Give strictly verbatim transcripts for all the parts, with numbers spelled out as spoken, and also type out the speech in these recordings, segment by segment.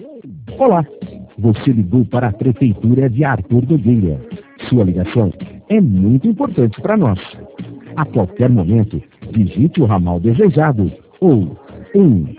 Olá, você ligou para a Prefeitura de Arthur Nogueira. Sua ligação é muito importante para nós. A qualquer momento, digite o ramal desejado ou um.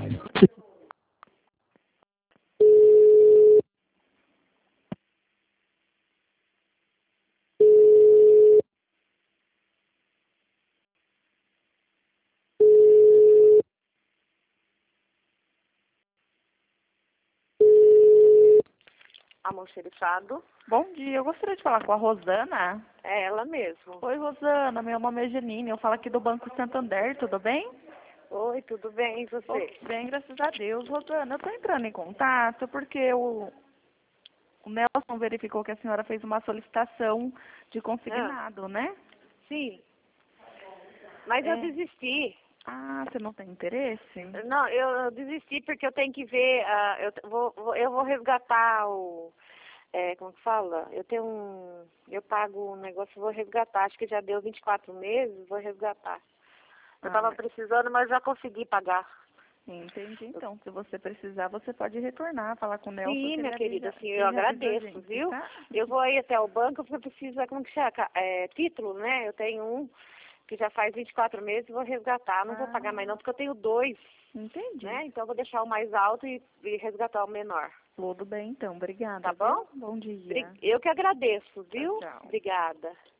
Almoxerifado. Bom dia, eu gostaria de falar com a Rosana. É ela mesmo. Oi, Rosana, meu nome é Janine, eu falo aqui do Banco Santander, tudo bem? Oi, tudo bem, e você? Oh, bem, graças a Deus. Rosana, eu estou entrando em contato porque o, o Nelson verificou que a senhora fez uma solicitação de consignado, Ah, né? sim. Mas É. eu desisti. Ah, você não tem interesse? Não, eu, eu desisti porque eu tenho que ver, ah, eu, t- vou, vou- eu vou resgatar o, é, como que fala? Eu tenho um, eu pago um negócio, vou resgatar, acho que já deu vinte e quatro meses, vou resgatar. Eu Ah, estava mas- precisando, mas já consegui pagar. Entendi, então, se você precisar, você pode retornar, falar com o Nelson. Sim, que minha ele querida, avisa, sim, que eu ele avisa a agradeço, gente, viu? tá? Eu vou aí até o banco porque eu preciso, como que chama? É, título, né? Eu tenho um que já faz vinte e quatro meses e vou resgatar. Não Ah, vou pagar mais não, porque eu tenho dois, entendi. né? Então eu vou deixar o mais alto e, e resgatar o menor. Tudo bem, então. Obrigada. Tá bom? Viu? Bom dia. Bri- Eu que agradeço, viu? Tchau, tchau. Obrigada.